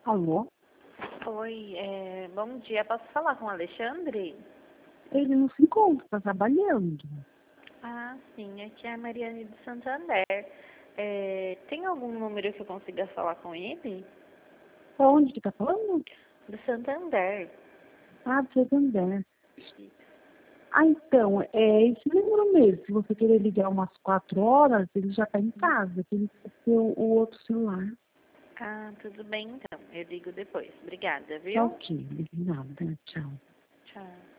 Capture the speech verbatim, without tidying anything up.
Alô? Oi, é, bom dia. Posso falar com o Alexandre? Ele não se encontra, está trabalhando. Ah, sim. Aqui é a Mariane do Santander. É, tem algum número que eu consiga falar com ele? Onde que tá falando? Do Santander. Ah, do Santander. Ah, então, é esse número mesmo. Se você querer ligar umas quatro horas, ele já está em casa, que ele quer ter o, o outro celular. Ah, tudo bem então. Eu ligo depois. Obrigada, Tá viu? ok, obrigada. Tchau. Tchau.